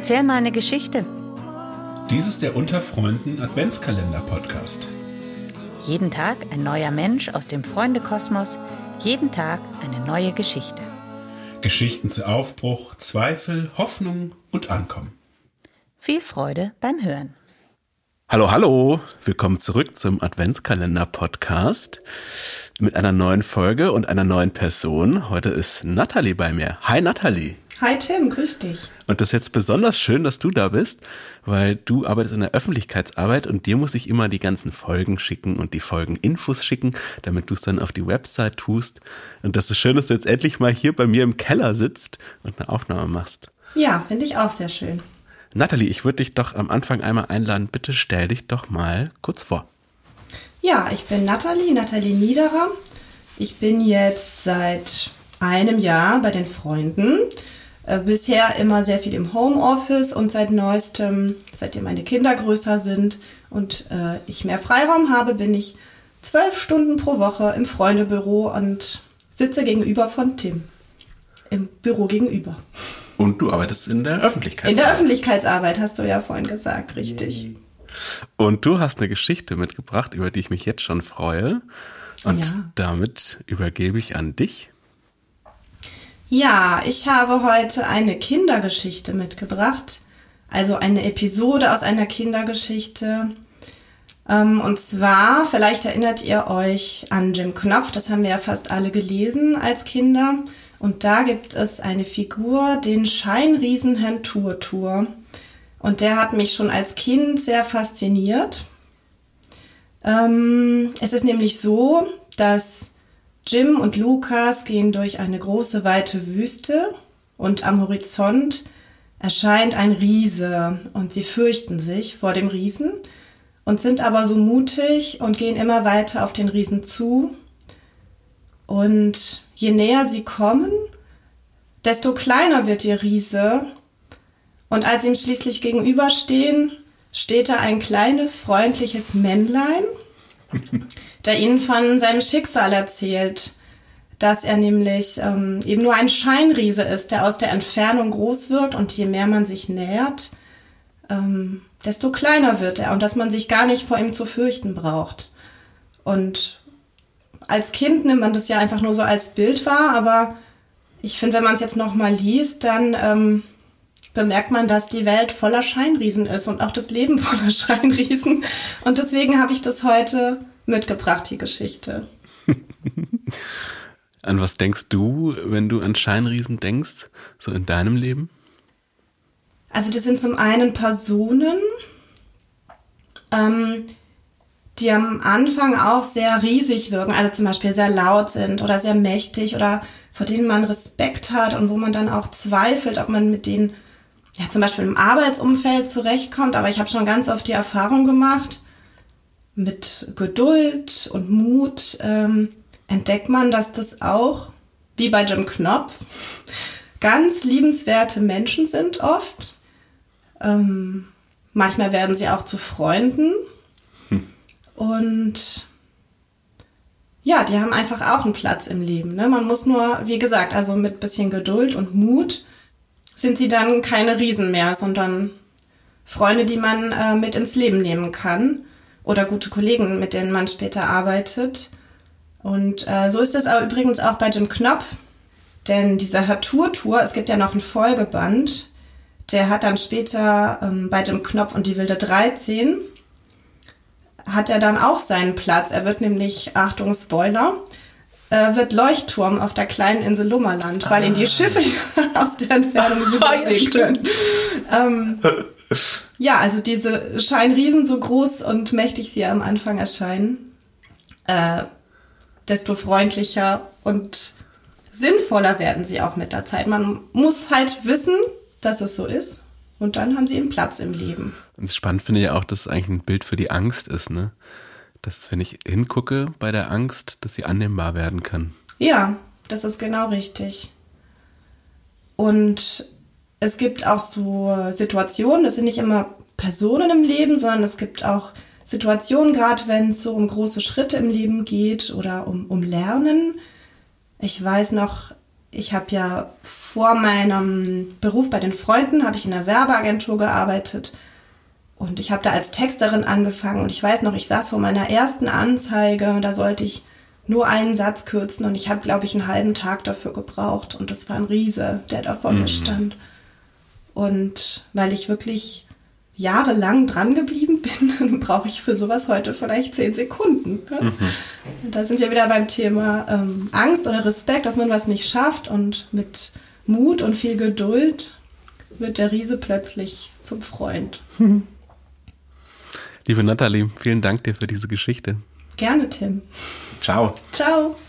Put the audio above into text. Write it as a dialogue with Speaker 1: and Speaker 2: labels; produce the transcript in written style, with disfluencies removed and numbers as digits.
Speaker 1: Erzähl mal eine Geschichte.
Speaker 2: Dies ist der Unter Freunden Adventskalender-Podcast.
Speaker 1: Jeden Tag ein neuer Mensch aus dem Freundekosmos, jeden Tag eine neue Geschichte.
Speaker 2: Geschichten zu Aufbruch, Zweifel, Hoffnung und Ankommen.
Speaker 1: Viel Freude beim Hören.
Speaker 3: Hallo, hallo, willkommen zurück zum Adventskalender-Podcast mit einer neuen Folge und einer neuen Person. Heute ist Nathalie bei mir. Hi Nathalie.
Speaker 4: Hi Tim, grüß dich.
Speaker 3: Und das ist jetzt besonders schön, dass du da bist, weil du arbeitest in der Öffentlichkeitsarbeit und dir muss ich immer die ganzen Folgen schicken und die Folgeninfos schicken, damit du es dann auf die Website tust. Und das ist schön, dass du jetzt endlich mal hier bei mir im Keller sitzt und eine Aufnahme machst.
Speaker 4: Ja, finde ich auch sehr schön.
Speaker 3: Nathalie, ich würde dich doch am Anfang einmal einladen, bitte stell dich doch mal kurz vor.
Speaker 4: Ja, ich bin Nathalie Niederer. Ich bin jetzt seit einem Jahr bei den Freunden. Bisher immer sehr viel im Homeoffice und seit neuestem, seitdem meine Kinder größer sind und ich mehr Freiraum habe, bin ich 12 Stunden pro Woche im Freundebüro und sitze gegenüber von Tim. Im Büro gegenüber.
Speaker 2: Und du arbeitest in der Öffentlichkeitsarbeit.
Speaker 4: In der Öffentlichkeitsarbeit, hast du ja vorhin gesagt, richtig.
Speaker 3: Und du hast eine Geschichte mitgebracht, über die ich mich jetzt schon freue. Und damit übergebe ich an dich.
Speaker 4: Ja, ich habe heute eine Kindergeschichte mitgebracht, also eine Episode aus einer Kindergeschichte. Und zwar, vielleicht erinnert ihr euch an Jim Knopf, das haben wir ja fast alle gelesen als Kinder. Und da gibt es eine Figur, den Scheinriesen Herrn Turtur. Und der hat mich schon als Kind sehr fasziniert. Es ist nämlich so, dass Jim und Lukas gehen durch eine große, weite Wüste und am Horizont erscheint ein Riese und sie fürchten sich vor dem Riesen und sind aber so mutig und gehen immer weiter auf den Riesen zu. Und je näher sie kommen, desto kleiner wird der Riese. Und als sie ihm schließlich gegenüberstehen, steht da ein kleines, freundliches Männlein, der ihnen von seinem Schicksal erzählt, dass er nämlich eben nur ein Scheinriese ist, der aus der Entfernung groß wirkt und je mehr man sich nähert, desto kleiner wird er und dass man sich gar nicht vor ihm zu fürchten braucht. Und als Kind nimmt man das ja einfach nur so als Bild wahr, aber ich finde, wenn man es jetzt nochmal liest, dann bemerkt man, dass die Welt voller Scheinriesen ist und auch das Leben voller Scheinriesen. Und deswegen habe ich das heute mitgebracht, die Geschichte.
Speaker 3: An was denkst du, wenn du an Scheinriesen denkst, so in deinem Leben?
Speaker 4: Also das sind zum einen Personen, die am Anfang auch sehr riesig wirken, also zum Beispiel sehr laut sind oder sehr mächtig oder vor denen man Respekt hat und wo man dann auch zweifelt, ob man mit denen ja zum Beispiel im Arbeitsumfeld zurechtkommt. Aber ich habe schon ganz oft die Erfahrung gemacht, mit Geduld und Mut entdeckt man, dass das auch, wie bei Jim Knopf, ganz liebenswerte Menschen sind oft. Manchmal werden sie auch zu Freunden. Und ja, die haben einfach auch einen Platz im Leben. Ne? Man muss nur, wie gesagt, also mit bisschen Geduld und Mut sind sie dann keine Riesen mehr, sondern Freunde, die man mit ins Leben nehmen kann. Oder gute Kollegen, mit denen man später arbeitet. Und so ist es übrigens auch bei Jim Knopf. Denn dieser Herr Turtur, es gibt ja noch einen Folgeband, der hat dann später bei Jim Knopf und die wilde 13, hat er dann auch seinen Platz. Er wird nämlich, Achtung Spoiler, wird Leuchtturm auf der kleinen Insel Lummerland, weil ihn die Schiffe aus der Entfernung sehen können. Ja, also diese Scheinriesen, so groß und mächtig sie am Anfang erscheinen, desto freundlicher und sinnvoller werden sie auch mit der Zeit. Man muss halt wissen, dass es so ist und dann haben sie einen Platz im Leben.
Speaker 3: Und spannend finde ich ja auch, dass es eigentlich ein Bild für die Angst ist, ne? Dass, wenn ich hingucke bei der Angst, dass sie annehmbar werden kann.
Speaker 4: Ja, das ist genau richtig. Und es gibt auch so Situationen, das sind nicht immer Personen im Leben, sondern es gibt auch Situationen, gerade wenn es so um große Schritte im Leben geht oder um Lernen. Ich weiß noch, ich habe ja vor meinem Beruf bei den Freunden, habe ich in einer Werbeagentur gearbeitet und ich habe da als Texterin angefangen und ich weiß noch, ich saß vor meiner ersten Anzeige und da sollte ich nur einen Satz kürzen und ich habe, glaube ich, einen halben Tag dafür gebraucht und das war ein Riese, der da vor mir stand. Und weil ich wirklich jahrelang dran geblieben bin, dann brauche ich für sowas heute vielleicht 10 Sekunden. Ne? Da sind wir wieder beim Thema Angst oder Respekt, dass man was nicht schafft und mit Mut und viel Geduld wird der Riese plötzlich zum Freund.
Speaker 3: Liebe Nathalie, vielen Dank dir für diese Geschichte.
Speaker 4: Gerne, Tim.
Speaker 3: Ciao.
Speaker 4: Ciao.